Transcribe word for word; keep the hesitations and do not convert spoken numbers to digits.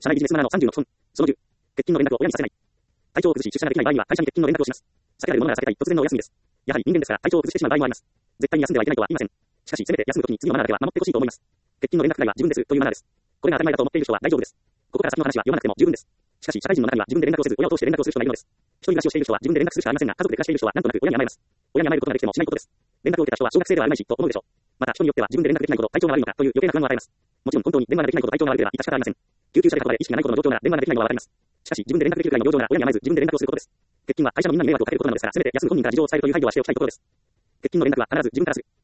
社内ビジネスマナーのさんじゅうの基本。そのじゅう。欠勤の連絡を親にさせない。体調を崩し出社ができない場合には会社に欠勤の連絡をします。避けられるものなら避けたい突然のお休みです。やはり人間ですから体調を崩してしまう場合もあります。絶対に休んではいけないとは言いません。しかし、せめて休むときに次のマナーだけは守ってほしいと思います。欠勤の連絡くらいは自分ですというマナーです。これが当たり前だと思っている人は大丈夫です。ここから先の話は読まなくても十分です。しかし、社会人の中には自分で連絡をせず、親を通して連絡をする人がいるのです。一人暮らしをしている人は自分で連絡するしかありませんが、家族で暮らしている人はなんとなく親に甘えます。親に甘えることができてもしないことです。連絡を受けた人は小学生ではあるまいし、と思うでしょう。また、人によっては自分で連絡できないほど体調が悪いのかという余計な不安を与えます。もちろん本当に電話ができないほど体調が悪ければ致し方ありません。救急車で運ばれ意識がないほどの状況なら電話ができないのはわかります。しかし、自分で連絡できるくらいの状況なら親に甘えず自分で連絡をすることです。欠勤は会社のみんなに迷惑をかけることなのですから、せめて休む本人が事情を伝えるという配慮はしておきたいところです。欠勤の連絡は必ず自分からする。